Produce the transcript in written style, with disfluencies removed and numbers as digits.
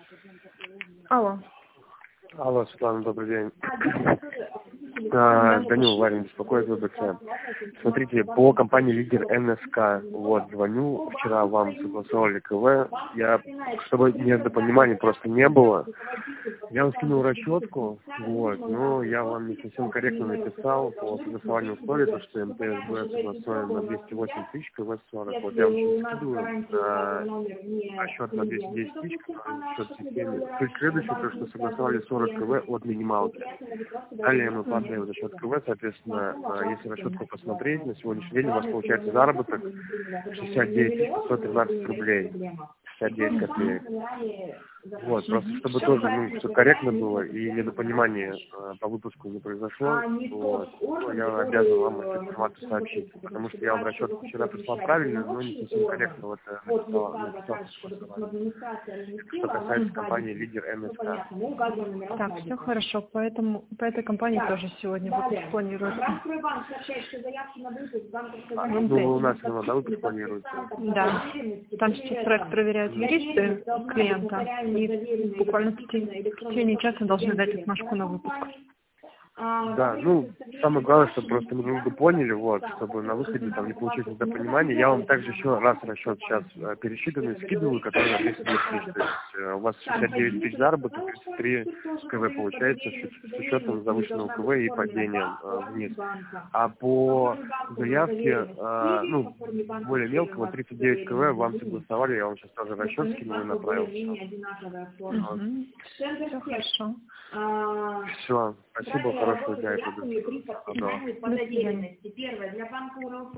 Алло. Алло, Светлана, добрый день. Данил Варин беспокоит ВБЦ. Смотрите, по компании «Лидер НСК», вот, звоню, вчера вам согласовали КВ, чтобы недопонимания просто не было, я вам скинул расчетку, вот, но я вам не совсем корректно написал по согласованию условий, то, что МТС будет согласован на 208 тысяч, КВ 40, вот я вам сейчас скидываю расчет на 210 тысяч, счет системы. То есть следующее, то, что согласовали 40 КВ от минималки. Далее мы падаем за счет КВ, соответственно, если расчетку посмотреть, на сегодняшний день у вас получается заработок 69 513 рублей, 69 копеек. Вот, просто чтобы тоже все корректно было и недопонимание по выпуску не произошло, вот, я обязан вам эту информацию сообщить, потому что я вам расчетку вчера прислал правильно, но не совсем корректно вот написал, что касается компании «Лидер НСК». Так, все хорошо, поэтому по этой компании тоже сегодня выпуск планируется. Ну, у нас выпуск планируется. Да, там сейчас проект проверяют юристы клиента, и буквально в течение часа должны дать отмашку на выпуск. Да, самое главное, чтобы просто мы друг друга поняли, вот, чтобы на выходе там не получилось недопонимания. Я вам также еще раз расчет сейчас пересчитанный скидываю, который на 210 тысяч. То есть у вас 69 тысяч заработок, 33 КВ получается с учетом завышенного КВ и падением вниз. А по заявке, более мелкого, 39 КВ вам согласовали, я вам сейчас тоже расчет скинул и направил. Все хорошо. Все, спасибо, хорошего дня и